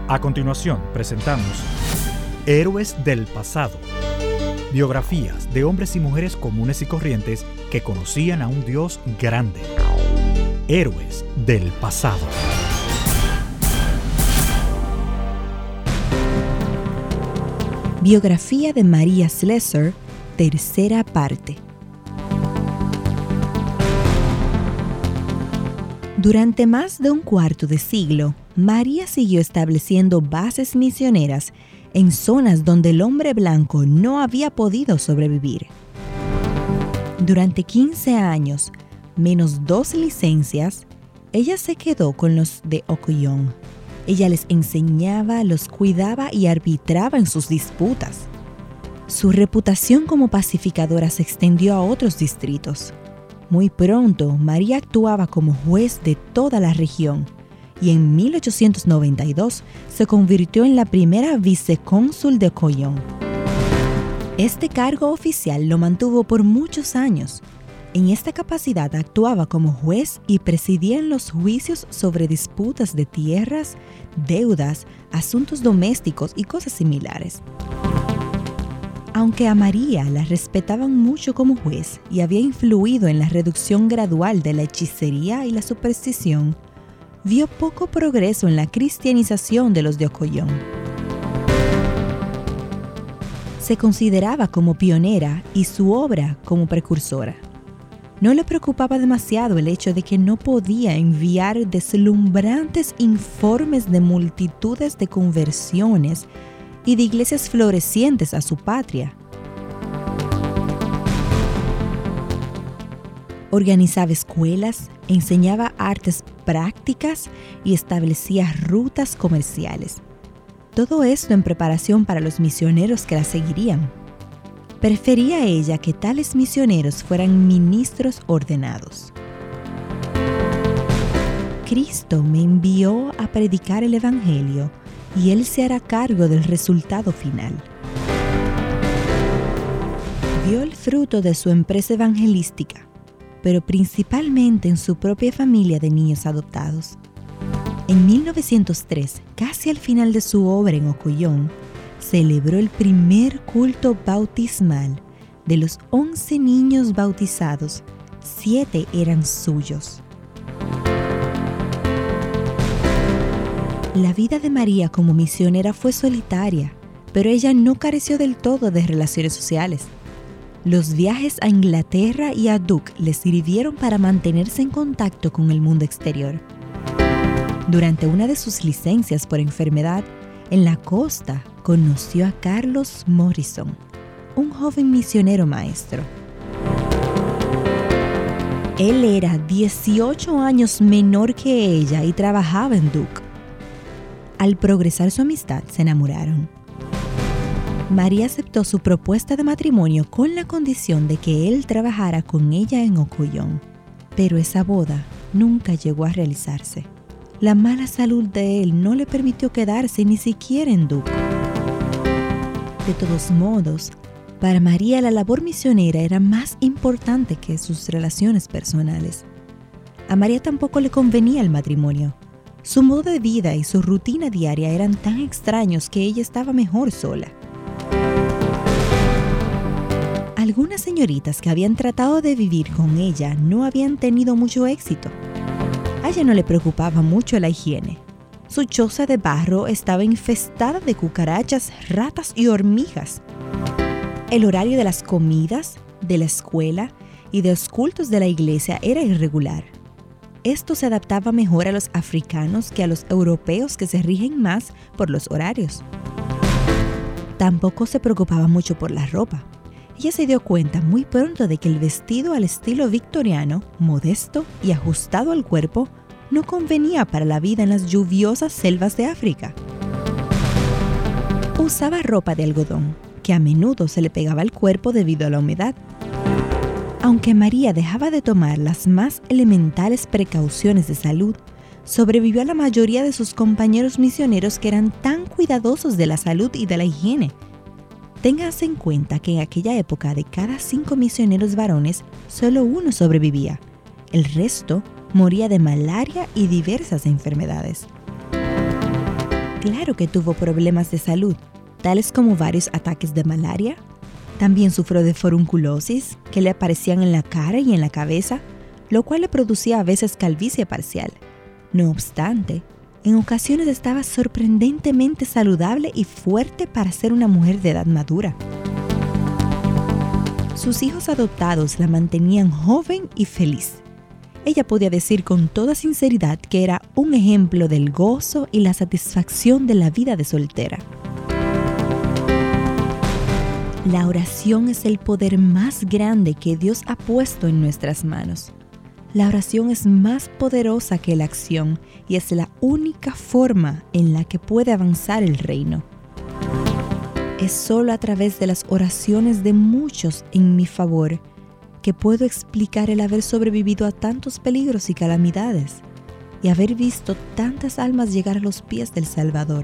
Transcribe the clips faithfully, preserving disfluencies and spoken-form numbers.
A continuación, presentamos Héroes del Pasado. Biografías de hombres y mujeres comunes y corrientes que conocían a un Dios grande. Héroes del Pasado. Biografía de María Slessor, tercera parte. Durante más de un cuarto de siglo, María siguió estableciendo bases misioneras en zonas donde el hombre blanco no había podido sobrevivir. Durante quince años, menos dos licencias, ella se quedó con los de Ocollón. Ella les enseñaba, los cuidaba y arbitraba en sus disputas. Su reputación como pacificadora se extendió a otros distritos. Muy pronto, María actuaba como juez de toda la región y en mil ochocientos noventa y dos se convirtió en la primera vicecónsul de Ocollón. Este cargo oficial lo mantuvo por muchos años. En esta capacidad actuaba como juez y presidía en los juicios sobre disputas de tierras, deudas, asuntos domésticos y cosas similares. Aunque a María la respetaban mucho como juez y había influido en la reducción gradual de la hechicería y la superstición, vio poco progreso en la cristianización de los de Ocollón. Se consideraba como pionera y su obra como precursora. No le preocupaba demasiado el hecho de que no podía enviar deslumbrantes informes de multitudes de conversiones y de iglesias florecientes a su patria. Organizaba escuelas, enseñaba artes prácticas y establecía rutas comerciales. Todo esto en preparación para los misioneros que la seguirían. Prefería ella que tales misioneros fueran ministros ordenados. Cristo me envió a predicar el Evangelio y Él se hará cargo del resultado final. Vio el fruto de su empresa evangelística, pero principalmente en su propia familia de niños adoptados. En mil novecientos tres, casi al final de su obra en Ocollón, celebró el primer culto bautismal. De los once niños bautizados, siete eran suyos. La vida de María como misionera fue solitaria, pero ella no careció del todo de relaciones sociales. Los viajes a Inglaterra y a Duke le sirvieron para mantenerse en contacto con el mundo exterior. Durante una de sus licencias por enfermedad, en la costa conoció a Carlos Morrison, un joven misionero maestro. Él era dieciocho años menor que ella y trabajaba en Duke. Al progresar su amistad, se enamoraron. María aceptó su propuesta de matrimonio con la condición de que él trabajara con ella en Ocollón, pero esa boda nunca llegó a realizarse. La mala salud de él no le permitió quedarse ni siquiera en Duke. De todos modos, para María la labor misionera era más importante que sus relaciones personales. A María tampoco le convenía el matrimonio. Su modo de vida y su rutina diaria eran tan extraños que ella estaba mejor sola. Algunas señoritas que habían tratado de vivir con ella no habían tenido mucho éxito. A ella no le preocupaba mucho la higiene. Su choza de barro estaba infestada de cucarachas, ratas y hormigas. El horario de las comidas, de la escuela y de los cultos de la iglesia era irregular. Esto se adaptaba mejor a los africanos que a los europeos, que se rigen más por los horarios. Tampoco se preocupaba mucho por la ropa. Ella se dio cuenta muy pronto de que el vestido al estilo victoriano, modesto y ajustado al cuerpo, no convenía para la vida en las lluviosas selvas de África. Usaba ropa de algodón, que a menudo se le pegaba al cuerpo debido a la humedad. Aunque María dejaba de tomar las más elementales precauciones de salud, sobrevivió a la mayoría de sus compañeros misioneros que eran tan cuidadosos de la salud y de la higiene. Téngase en cuenta que en aquella época de cada cinco misioneros varones, solo uno sobrevivía. El resto moría de malaria y diversas enfermedades. Claro que tuvo problemas de salud, tales como varios ataques de malaria. También sufrió de furunculosis, que le aparecían en la cara y en la cabeza, lo cual le producía a veces calvicie parcial. No obstante, en ocasiones estaba sorprendentemente saludable y fuerte para ser una mujer de edad madura. Sus hijos adoptados la mantenían joven y feliz. Ella podía decir con toda sinceridad que era un ejemplo del gozo y la satisfacción de la vida de soltera. La oración es el poder más grande que Dios ha puesto en nuestras manos. La oración es más poderosa que la acción y es la única forma en la que puede avanzar el reino. Es solo a través de las oraciones de muchos en mi favor que puedo explicar el haber sobrevivido a tantos peligros y calamidades y haber visto tantas almas llegar a los pies del Salvador.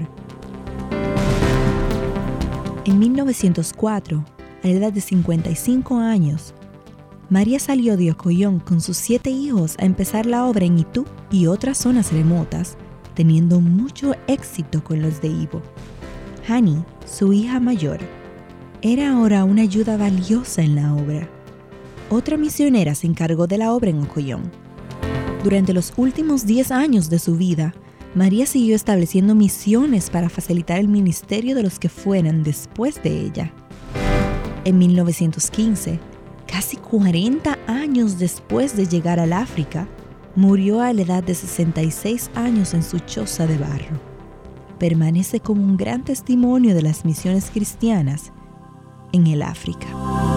En mil novecientos cuatro, a la edad de cincuenta y cinco años, María salió de Ocollón con sus siete hijos a empezar la obra en Itú y otras zonas remotas, teniendo mucho éxito con los de Ibo. Hani, su hija mayor, era ahora una ayuda valiosa en la obra. Otra misionera se encargó de la obra en Ocollón. Durante los últimos diez años de su vida, María siguió estableciendo misiones para facilitar el ministerio de los que fueran después de ella. En mil novecientos quince, casi cuarenta años después de llegar al África, murió a la edad de sesenta y seis años en su choza de barro. Permanece como un gran testimonio de las misiones cristianas en el África.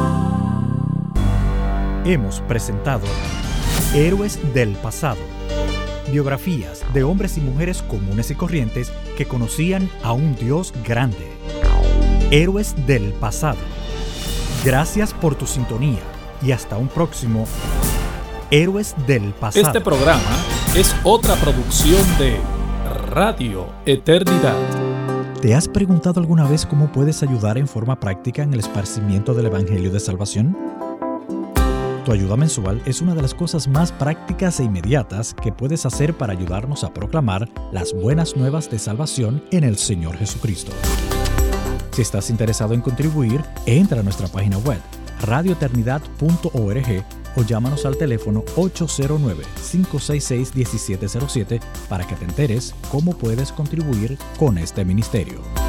Hemos presentado Héroes del Pasado. Biografías de hombres y mujeres comunes y corrientes que conocían a un Dios grande. Héroes del Pasado. Gracias por tu sintonía y hasta un próximo Héroes del Pasado. Este programa es otra producción de Radio Eternidad. ¿Te has preguntado alguna vez cómo puedes ayudar en forma práctica en el esparcimiento del Evangelio de Salvación? Tu ayuda mensual es una de las cosas más prácticas e inmediatas que puedes hacer para ayudarnos a proclamar las buenas nuevas de salvación en el Señor Jesucristo. Si estás interesado en contribuir, entra a nuestra página web radio eternidad punto org o llámanos al teléfono ocho cero nueve, cinco seis seis, uno siete cero siete para que te enteres cómo puedes contribuir con este ministerio.